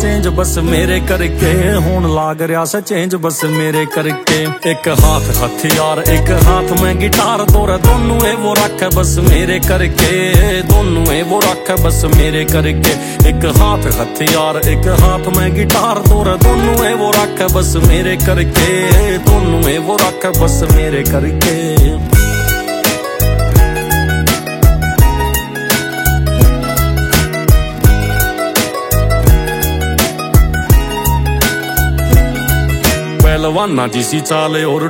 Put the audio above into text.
Change बस मेरे करके, हुण लाग रहा सा चेंज बस मेरे करके। एक हाथ हथियार एक हाथ में गिटार, तोरा दोनों है वो रख बस मेरे करके, दोनों है वो रख बस मेरे करके। एक हाथ हथियार एक हाथ में गिटार, तोरा दोनों है वो रख बस मेरे करके, दोनों है वो रख बस मेरे करके। पहलवाना जिसी चाले और